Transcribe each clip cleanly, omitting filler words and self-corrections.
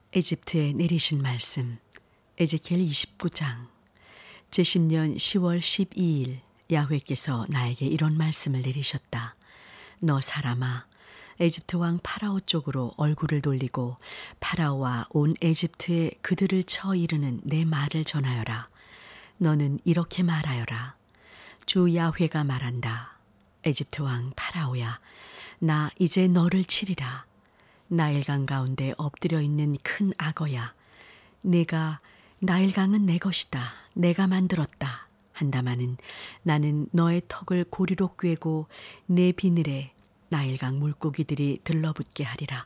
에집트에 내리신 말씀 에제키엘 29장 제10년 10월 12일 야훼께서 나에게 이런 말씀을 내리셨다. 너 사람아, 에집트 왕 파라오 쪽으로 얼굴을 돌리고 파라오와 온 에집트에 그들을 쳐 이르는 내 말을 전하여라. 너는 이렇게 말하여라. 주 야훼가 말한다. 에집트 왕 파라오야, 나 이제 너를 치리라. 나일강 가운데 엎드려 있는 큰 악어야, 내가 나일강은 내 것이다, 내가 만들었다 한다마는 나는 너의 턱을 고리로 꿰고 내 비늘에 나일강 물고기들이 들러붙게 하리라.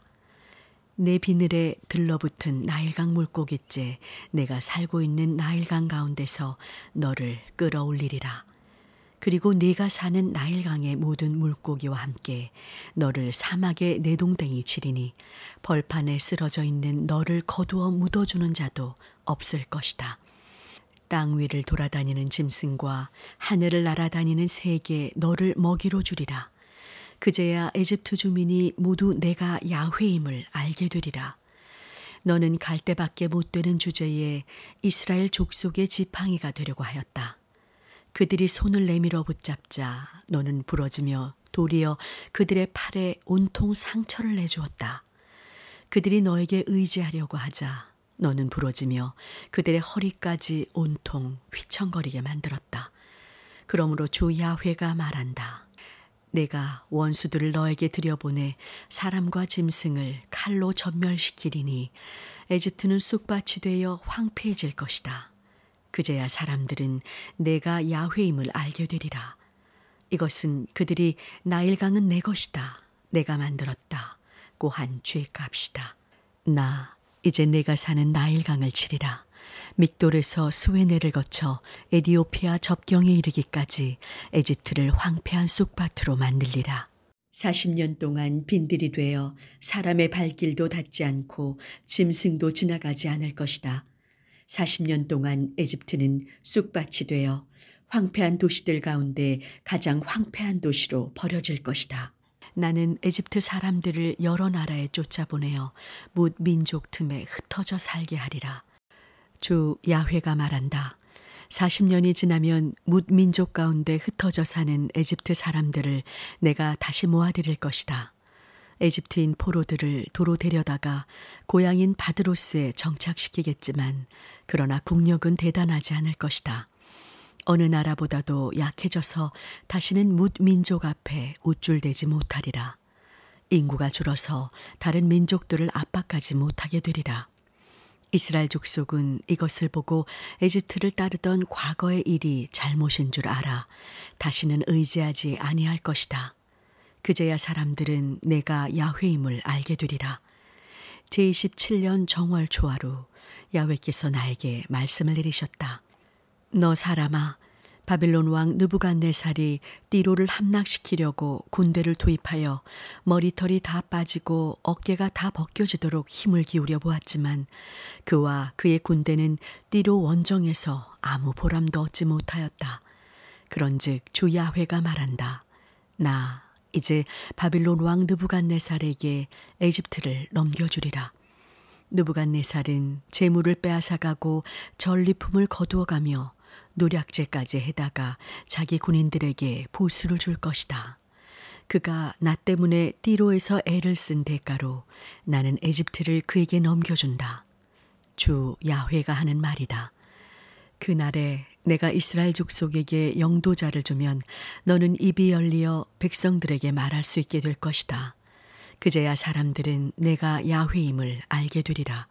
내 비늘에 들러붙은 나일강 물고기째 내가 살고 있는 나일강 가운데서 너를 끌어올리리라. 그리고 네가 사는 나일강의 모든 물고기와 함께 너를 사막에 내동댕이 치리니 벌판에 쓰러져 있는 너를 거두어 묻어주는 자도 없을 것이다. 땅 위를 돌아다니는 짐승과 하늘을 날아다니는 새에게 너를 먹이로 주리라. 그제야 에집트 주민이 모두 내가 야훼임을 알게 되리라. 너는 갈대밖에 못 되는 주제에 이스라엘 족속의 지팡이가 되려고 하였다. 그들이 손을 내밀어 붙잡자 너는 부러지며 도리어 그들의 팔에 온통 상처를 내주었다. 그들이 너에게 의지하려고 하자 너는 부러지며 그들의 허리까지 온통 휘청거리게 만들었다. 그러므로 주 야훼가 말한다. 내가 원수들을 너에게 들여보내 사람과 짐승을 칼로 전멸시키리니 에집트는 쑥밭이 되어 황폐해질 것이다. 그제야 사람들은 내가 야훼임을 알게 되리라. 이것은 그들이 나일강은 내 것이다, 내가 만들었다 고 한 죄값이다. 나 이제 내가 사는 나일강을 치리라. 믹돌에서 스웨네를 거쳐 에디오피아 접경에 이르기까지 에집트를 황폐한 쑥밭으로 만들리라. 40년 동안 빈들이 되어 사람의 발길도 닿지 않고 짐승도 지나가지 않을 것이다. 40년 동안 에집트는 쑥밭이 되어 황폐한 도시들 가운데 가장 황폐한 도시로 버려질 것이다. 나는 에집트 사람들을 여러 나라에 쫓아보내어 뭇 민족 틈에 흩어져 살게 하리라. 주 야훼가 말한다. 40년이 지나면 뭇 민족 가운데 흩어져 사는 에집트 사람들을 내가 다시 모아들일 것이다. 에집트인 포로들을 도로 데려다가 고향인 바드로스에 정착시키겠지만 그러나 국력은 대단하지 않을 것이다. 어느 나라보다도 약해져서 다시는 뭇 민족 앞에 우쭐대지 못하리라. 인구가 줄어서 다른 민족들을 압박하지 못하게 되리라. 이스라엘 족속은 이것을 보고 에집트를 따르던 과거의 일이 잘못인 줄 알아 다시는 의지하지 아니할 것이다. 그제야 사람들은 내가 야훼임을 알게 되리라. 제27년 정월 초하루 야훼께서 나에게 말씀을 내리셨다. 너 사람아, 바빌론 왕 느부갓네살이 띠로를 함락시키려고 군대를 투입하여 머리털이 다 빠지고 어깨가 다 벗겨지도록 힘을 기울여 보았지만 그와 그의 군대는 띠로 원정에서 아무 보람도 얻지 못하였다. 그런즉 주 야훼가 말한다. 나 이제 바빌론 왕 느부갓네살에게 에집트를 넘겨주리라. 느부갓네살은 재물을 빼앗아가고 전리품을 거두어가며 노략질까지 해다가 자기 군인들에게 보수를 줄 것이다. 그가 나 때문에 띠로에서 애를 쓴 대가로 나는 에집트를 그에게 넘겨준다. 주 야훼가 하는 말이다. 그날에 내가 이스라엘 족속에게 영도자를 주면 너는 입이 열리어 백성들에게 말할 수 있게 될 것이다. 그제야 사람들은 내가 야훼임을 알게 되리라.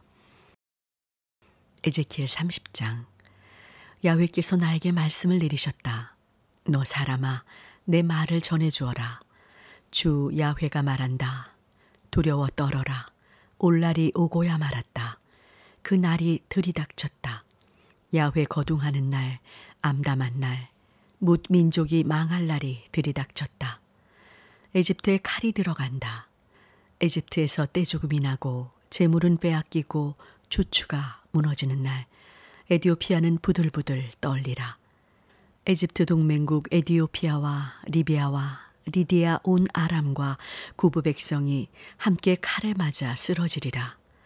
에제키엘 30장 야훼께서 나에게 말씀을 내리셨다. 너 사람아, 내 말을 전해주어라. 주 야훼가 말한다. 두려워 떨어라. 올 날이 오고야 말았다. 그 날이 들이닥쳤다. 야훼 거둥하는 날, 암담한 날, 뭇 민족이 망할 날이 들이닥쳤다. 에집트에 칼이 들어간다. 에집트에서 떼죽음이 나고 재물은 빼앗기고 주추가 무너지는 날, 에디오피아는 부들부들 떨리라. 에집트 동맹국 에디오피아와 리비아와 리디아 온 아람과 구부 백성이 함께 칼에 맞아 쓰러지리라.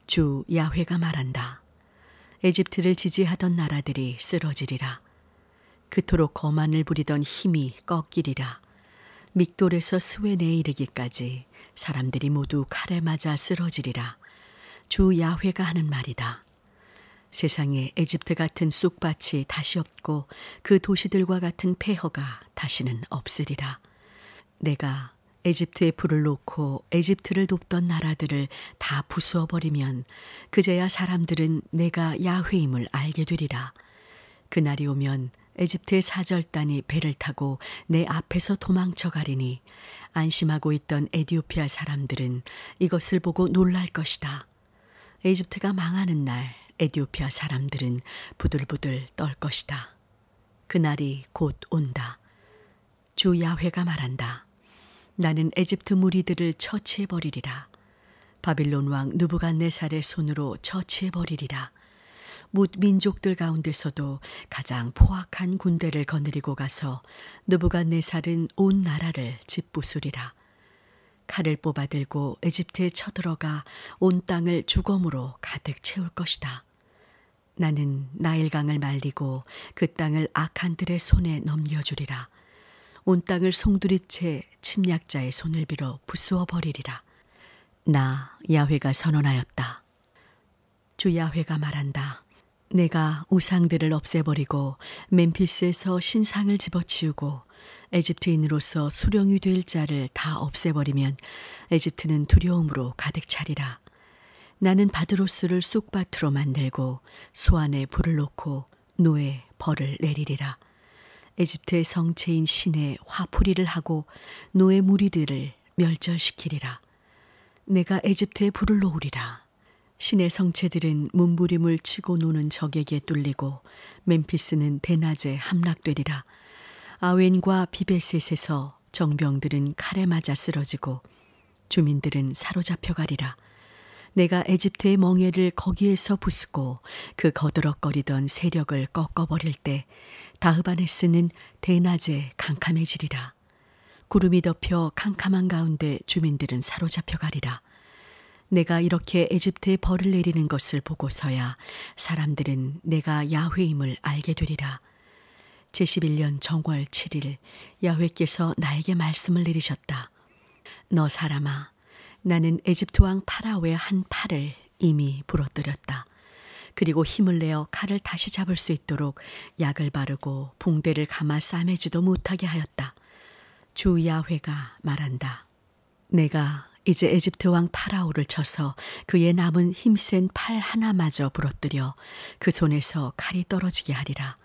주 야훼가 말한다. 에집트를 지지하던 나라들이 쓰러지리라. 그토록 거만을 부리던 힘이 꺾이리라. 믹돌에서 스웬에 이르기까지 사람들이 모두 칼에 맞아 쓰러지리라. 주 야훼가 하는 말이다. 세상에 에집트 같은 쑥밭이 다시 없고 그 도시들과 같은 폐허가 다시는 없으리라. 내가 에집트에 불을 놓고 에집트를 돕던 나라들을 다 부수어 버리면 그제야 사람들은 내가 야훼임을 알게 되리라. 그날이 오면 에집트의 사절단이 배를 타고 내 앞에서 도망쳐 가리니 안심하고 있던 에티오피아 사람들은 이것을 보고 놀랄 것이다. 에집트가 망하는 날 에티오피아 사람들은 부들부들 떨 것이다. 그날이 곧 온다. 주 야훼가 말한다. 나는 에집트 무리들을 처치해 버리리라. 바빌론 왕 느부갓네살의 손으로 처치해 버리리라. 뭇 민족들 가운데서도 가장 포악한 군대를 거느리고 가서 느부갓네살은 온 나라를 짓부수리라. 칼을 뽑아들고 에집트에 쳐들어가 온 땅을 죽음으로 가득 채울 것이다. 나는 나일강을 말리고 그 땅을 악한들의 손에 넘겨주리라. 온 땅을 송두리째 침략자의 손을 빌어 부수어 버리리라. 나 야훼가 선언하였다. 주 야훼가 말한다. 내가 우상들을 없애버리고 멤피스에서 신상을 집어치우고 에집트인으로서 수령이 될 자를 다 없애버리면 에집트는 두려움으로 가득 차리라. 나는 바드로스를 쑥밭으로 만들고 소안에 불을 놓고 노에 벌을 내리리라. 에집트의 성체인 신에 화풀이를 하고 노의 무리들을 멸절시키리라. 내가 에집트에 불을 놓으리라. 신의 성체들은 문부림을 치고 노는 적에게 뚫리고 멤피스는 대낮에 함락되리라. 아웬과 비베셋에서 정병들은 칼에 맞아 쓰러지고 주민들은 사로잡혀 가리라. 내가 에집트의 멍에를 거기에서 부수고 그 거드럭거리던 세력을 꺾어버릴 때 다흐바네스는 대낮에 캄캄해지리라. 구름이 덮여 캄캄한 가운데 주민들은 사로잡혀 가리라. 내가 이렇게 에집트에 벌을 내리는 것을 보고서야 사람들은 내가 야훼임을 알게 되리라. 제11년 정월 7일 야훼께서 나에게 말씀을 내리셨다. 너 사람아, 나는 에집트 왕 파라오의 한 팔을 이미 부러뜨렸다. 그리고 힘을 내어 칼을 다시 잡을 수 있도록 약을 바르고 붕대를 감아 싸매지도 못하게 하였다. 주 야훼가 말한다. 내가 이제 에집트 왕 파라오를 쳐서 그의 남은 힘센 팔 하나마저 부러뜨려 그 손에서 칼이 떨어지게 하리라.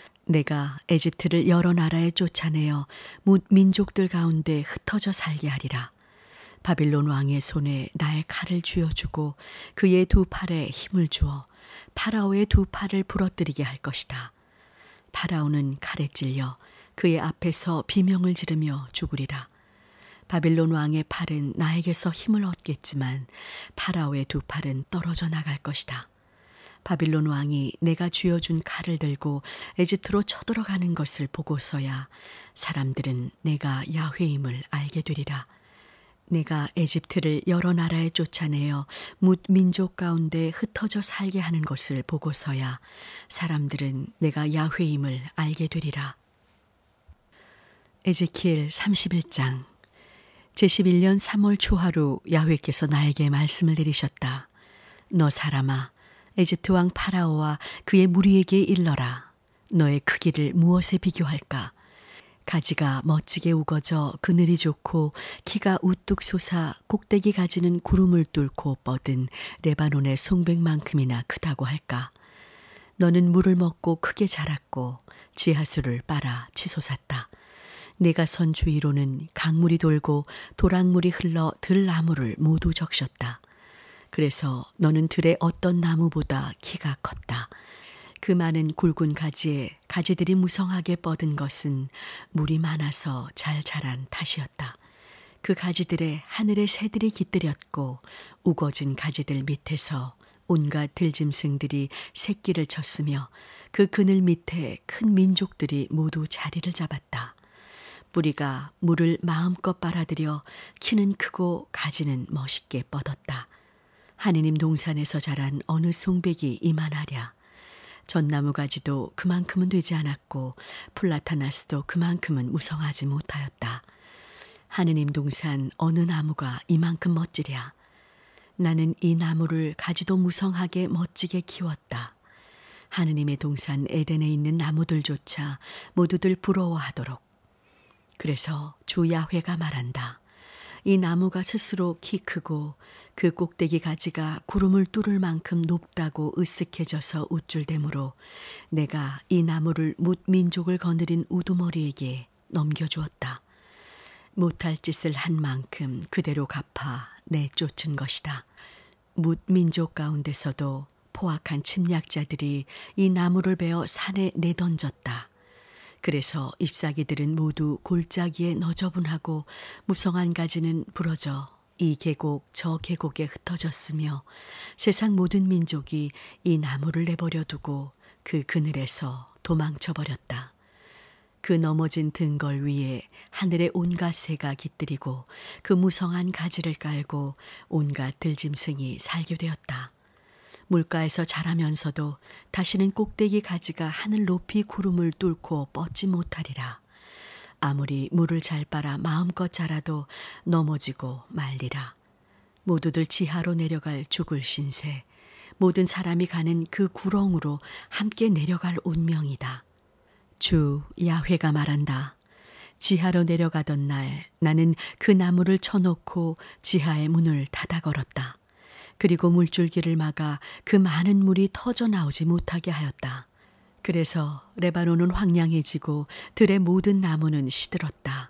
내가 에집트를 여러 나라에 쫓아내어 뭇 민족들 가운데 흩어져 살게 하리라. 바빌론 왕의 손에 나의 칼을 쥐어주고 그의 두 팔에 힘을 주어 파라오의 두 팔을 부러뜨리게 할 것이다. 파라오는 칼에 찔려 그의 앞에서 비명을 지르며 죽으리라. 바빌론 왕의 팔은 나에게서 힘을 얻겠지만 파라오의 두 팔은 떨어져 나갈 것이다. 바빌론 왕이 내가 쥐어준 칼을 들고 에집트로 쳐들어가는 것을 보고서야 사람들은 내가 야훼임을 알게 되리라. 내가 에집트를 여러 나라에 쫓아내어 뭇 민족 가운데 흩어져 살게 하는 것을 보고서야 사람들은 내가 야훼임을 알게 되리라. 에제키엘 31장. 제11년 3월 초하루 야훼께서 나에게 말씀을 내리셨다. 너 사람아, 에집트 왕 파라오와 그의 무리에게 일러라. 너의 크기를 무엇에 비교할까? 가지가 멋지게 우거져 그늘이 좋고 키가 우뚝 솟아 꼭대기 가지는 구름을 뚫고 뻗은 레바논의 송백만큼이나 크다고 할까? 너는 물을 먹고 크게 자랐고 지하수를 빨아 치솟았다. 네가 선 주위로는 강물이 돌고 도랑물이 흘러 들나무를 모두 적셨다. 그래서 너는 들의 어떤 나무보다 키가 컸다. 그 많은 굵은 가지에 가지들이 무성하게 뻗은 것은 물이 많아서 잘 자란 탓이었다. 그 가지들에 하늘의 새들이 깃들였고 우거진 가지들 밑에서 온갖 들짐승들이 새끼를 쳤으며 그 그늘 밑에 큰 민족들이 모두 자리를 잡았다. 뿌리가 물을 마음껏 빨아들여 키는 크고 가지는 멋있게 뻗었다. 하느님 동산에서 자란 어느 송백이 이만하랴. 전나무 가지도 그만큼은 되지 않았고 플라타나스도 그만큼은 무성하지 못하였다. 하느님 동산 어느 나무가 이만큼 멋지랴. 나는 이 나무를 가지도 무성하게 멋지게 키웠다. 하느님의 동산 에덴에 있는 나무들조차 모두들 부러워하도록. 그래서 주 야훼가 말한다. 이 나무가 스스로 키 크고 그 꼭대기 가지가 구름을 뚫을 만큼 높다고 으쓱해져서 우쭐대므로 내가 이 나무를 뭇 민족을 거느린 우두머리에게 넘겨주었다. 못할 짓을 한 만큼 그대로 갚아 내쫓은 것이다. 뭇 민족 가운데서도 포악한 침략자들이 이 나무를 베어 산에 내던졌다. 그래서 잎사귀들은 모두 골짜기에 너저분하고 무성한 가지는 부러져 이 계곡 저 계곡에 흩어졌으며 세상 모든 민족이 이 나무를 내버려 두고 그 그늘에서 도망쳐버렸다. 그 넘어진 등걸 위에 하늘의 온갖 새가 깃들이고 그 무성한 가지를 깔고 온갖 들짐승이 살게 되었다. 물가에서 자라면서도 다시는 꼭대기 가지가 하늘 높이 구름을 뚫고 뻗지 못하리라. 아무리 물을 잘 빨아 마음껏 자라도 넘어지고 말리라. 모두들 지하로 내려갈 죽을 신세, 모든 사람이 가는 그 구렁으로 함께 내려갈 운명이다. 주 야훼가 말한다. 지하로 내려가던 날 나는 그 나무를 쳐놓고 지하의 문을 닫아 걸었다. 그리고 물줄기를 막아 그 많은 물이 터져 나오지 못하게 하였다. 그래서 레바논은 황량해지고 들의 모든 나무는 시들었다.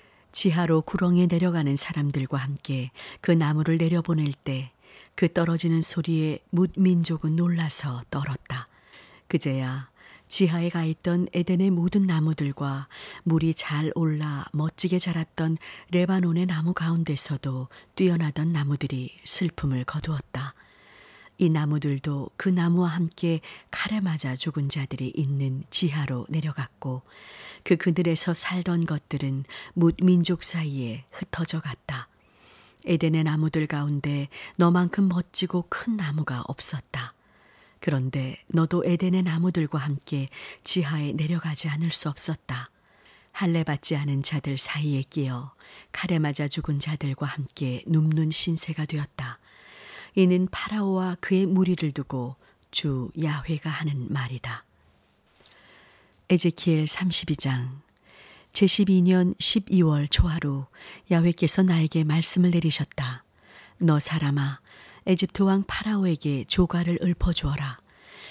지하로 구렁에 내려가는 사람들과 함께 그 나무를 내려보낼 때 그 떨어지는 소리에 뭇 민족은 놀라서 떨었다. 그제야 지하에 가 있던 에덴의 모든 나무들과 물이 잘 올라 멋지게 자랐던 레바논의 나무 가운데서도 뛰어나던 나무들이 슬픔을 거두었다. 이 나무들도 그 나무와 함께 칼에 맞아 죽은 자들이 있는 지하로 내려갔고 그 그늘에서 살던 것들은 뭇 민족 사이에 흩어져 갔다. 에덴의 나무들 가운데 너만큼 멋지고 큰 나무가 없었다. 그런데 너도 에덴의 나무들과 함께 지하에 내려가지 않을 수 없었다. 할례 받지 않은 자들 사이에 끼어 칼에 맞아 죽은 자들과 함께 눕는 신세가 되었다. 이는 파라오와 그의 무리를 두고 주 야훼가 하는 말이다. 에제키엘 32장. 제12년 12월 초하루 야훼께서 나에게 말씀을 내리셨다. 너 사람아, 에집트 왕 파라오에게 조가를 읊어주어라.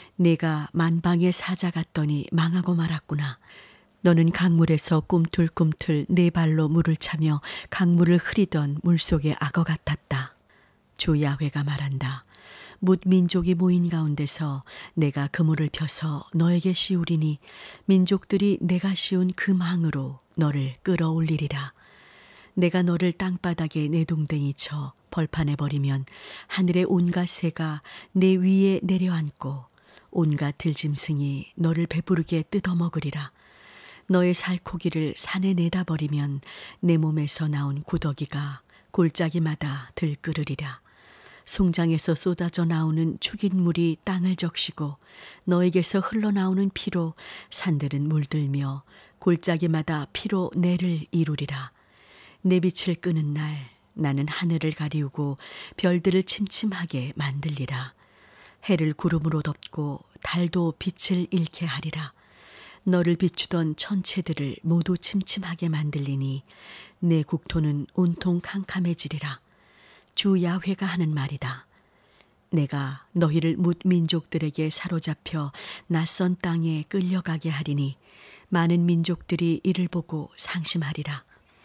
내가 만방의 사자 같더니 망하고 말았구나. 너는 강물에서 꿈틀꿈틀 네 발로 물을 차며 강물을 흐리던 물속의 악어 같았다. 주 야훼가 말한다. 뭇 민족이 모인 가운데서 내가 그물을 펴서 너에게 씌우리니 민족들이 내가 씌운 그 망으로 너를 끌어올리리라. 내가 너를 땅바닥에 내동댕이 쳐 벌판에 버리면 하늘의 온갖 새가 내 위에 내려앉고 온갖 들짐승이 너를 배부르게 뜯어먹으리라. 너의 살코기를 산에 내다 버리면 내 몸에서 나온 구더기가 골짜기마다 들끓으리라. 송장에서 쏟아져 나오는 죽인 물이 땅을 적시고 너에게서 흘러나오는 피로 산들은 물들며 골짜기마다 피로 내를 이루리라. 내 빛을 끄는 날 나는 하늘을 가리우고 별들을 침침하게 만들리라. 해를 구름으로 덮고 달도 빛을 잃게 하리라. 너를 비추던 천체들을 모두 침침하게 만들리니 내 국토는 온통 캄캄해지리라. 주 야훼가 하는 말이다. 내가 너희를 뭇 민족들에게 사로잡혀 낯선 땅에 끌려가게 하리니 많은 민족들이 이를 보고 상심하리라.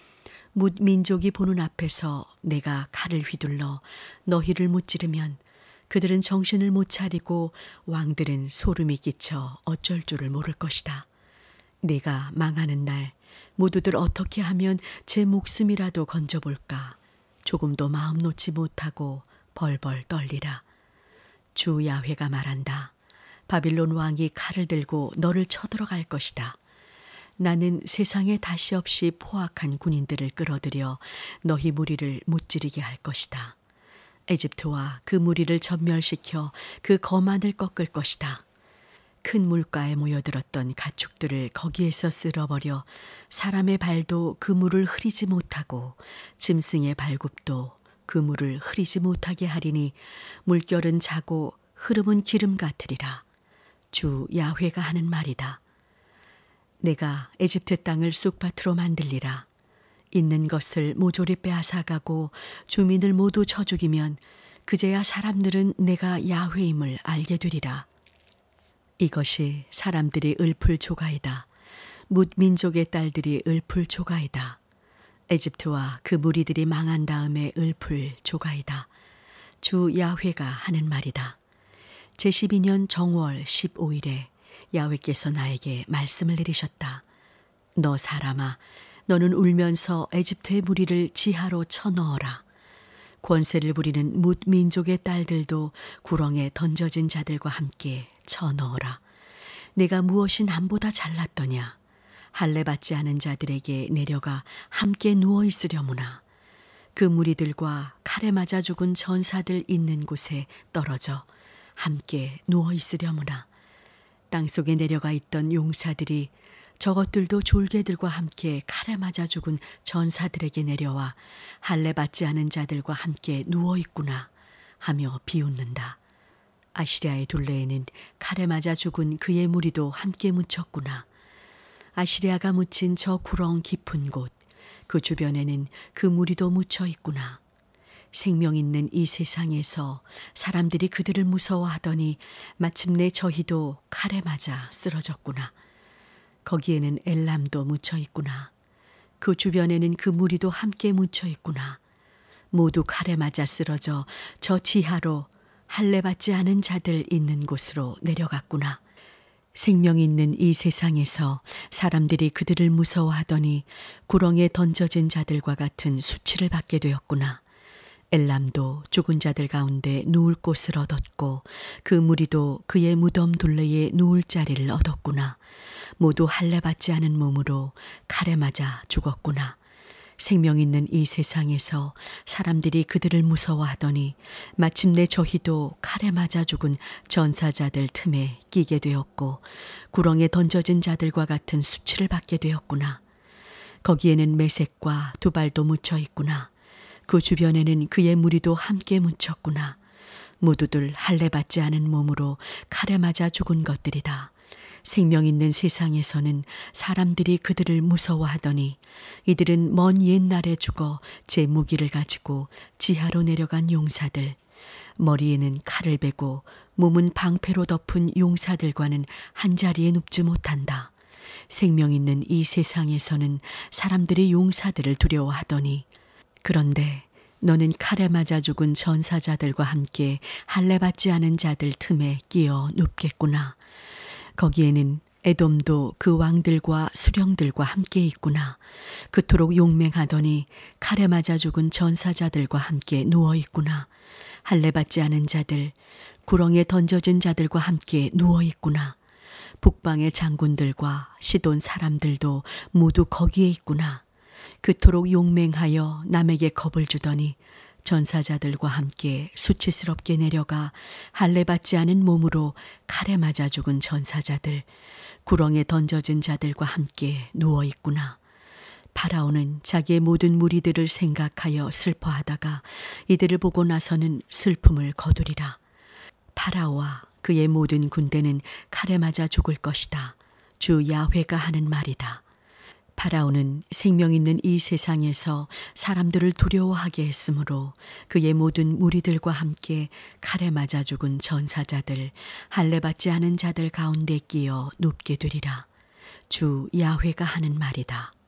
뭇 민족이 보는 앞에서 내가 칼을 휘둘러 너희를 무찌르면 그들은 정신을 못 차리고 왕들은 소름이 끼쳐 어쩔 줄을 모를 것이다. 내가 망하는 날 모두들 어떻게 하면 제 목숨이라도 건져볼까. 조금도 마음 놓지 못하고 벌벌 떨리라. 주 야훼가 말한다. 바빌론 왕이 칼을 들고 너를 쳐들어갈 것이다. 나는 세상에 다시 없이 포악한 군인들을 끌어들여 너희 무리를 무찌르게 할 것이다. 에집트와 그 무리를 전멸시켜 그 거만을 꺾을 것이다. 큰 물가에 모여들었던 가축들을 거기에서 쓸어버려 사람의 발도 그 물을 흐리지 못하고 짐승의 발굽도 그 물을 흐리지 못하게 하리니 물결은 자고 흐름은 기름 같으리라. 주 야훼가 하는 말이다. 내가 에집트 땅을 쑥밭으로 만들리라. 있는 것을 모조리 빼앗아가고 주민을 모두 쳐 죽이면 그제야 사람들은 내가 야훼임을 알게 되리라. 이것이 사람들이 읊을 조가이다. 뭇 민족의 딸들이 읊을 조가이다. 에집트와 그 무리들이 망한 다음에 읊을 조가이다. 주 야훼가 하는 말이다. 제12년 정월 15일에 야훼께서 나에게 말씀을 내리셨다. 너 사람아, 너는 울면서 에집트의 무리를 지하로 쳐넣어라. 권세를 부리는 뭇 민족의 딸들도 구렁에 던져진 자들과 함께 쳐넣어라. 내가 무엇이 남보다 잘났더냐. 할례 받지 않은 자들에게 내려가 함께 누워 있으려무나. 그 무리들과 칼에 맞아 죽은 전사들 있는 곳에 떨어져 함께 누워 있으려무나. 땅속에 내려가 있던 용사들이 저것들도 졸개들과 함께 칼에 맞아 죽은 전사들에게 내려와 할례 받지 않은 자들과 함께 누워 있구나 하며 비웃는다. 아시리아의 둘레에는 칼에 맞아 죽은 그의 무리도 함께 묻혔구나. 아시리아가 묻힌 저 구렁 깊은 곳, 그 주변에는 그 무리도 묻혀 있구나. 생명 있는 이 세상에서 사람들이 그들을 무서워하더니 마침내 저희도 칼에 맞아 쓰러졌구나. 거기에는 엘람도 묻혀 있구나. 그 주변에는 그 무리도 함께 묻혀 있구나. 모두 칼에 맞아 쓰러져 저 지하로 할례 받지 않은 자들 있는 곳으로 내려갔구나. 생명 있는 이 세상에서 사람들이 그들을 무서워하더니 구렁에 던져진 자들과 같은 수치를 받게 되었구나. 엘람도 죽은 자들 가운데 누울 곳을 얻었고 그 무리도 그의 무덤 둘레에 누울 자리를 얻었구나. 모두 할례 받지 않은 몸으로 칼에 맞아 죽었구나. 생명 있는 이 세상에서 사람들이 그들을 무서워하더니 마침내 저희도 칼에 맞아 죽은 전사자들 틈에 끼게 되었고 구렁에 던져진 자들과 같은 수치를 받게 되었구나. 거기에는 메색과 두발도 묻혀 있구나. 그 주변에는 그의 무리도 함께 묻혔구나. 모두들 할례 받지 않은 몸으로 칼에 맞아 죽은 것들이다. 생명 있는 세상에서는 사람들이 그들을 무서워하더니 이들은 먼 옛날에 죽어 제 무기를 가지고 지하로 내려간 용사들, 머리에는 칼을 베고 몸은 방패로 덮은 용사들과는 한자리에 눕지 못한다. 생명 있는 이 세상에서는 사람들이 용사들을 두려워하더니 그런데 너는 칼에 맞아 죽은 전사자들과 함께 할례 받지 않은 자들 틈에 끼어 눕겠구나. 거기에는 에돔도 그 왕들과 수령들과 함께 있구나. 그토록 용맹하더니 칼에 맞아 죽은 전사자들과 함께 누워 있구나. 할례 받지 않은 자들, 구렁에 던져진 자들과 함께 누워 있구나. 북방의 장군들과 시돈 사람들도 모두 거기에 있구나. 그토록 용맹하여 남에게 겁을 주더니 전사자들과 함께 수치스럽게 내려가 할례 받지 않은 몸으로 칼에 맞아 죽은 전사자들, 구렁에 던져진 자들과 함께 누워 있구나. 파라오는 자기의 모든 무리들을 생각하여 슬퍼하다가 이들을 보고 나서는 슬픔을 거두리라. 파라오와 그의 모든 군대는 칼에 맞아 죽을 것이다. 주 야훼가 하는 말이다. 파라오는 생명 있는 이 세상에서 사람들을 두려워하게 했으므로 그의 모든 무리들과 함께 칼에 맞아 죽은 전사자들, 할례 받지 않은 자들 가운데 끼어 눕게 되리라. 주 야훼가 하는 말이다.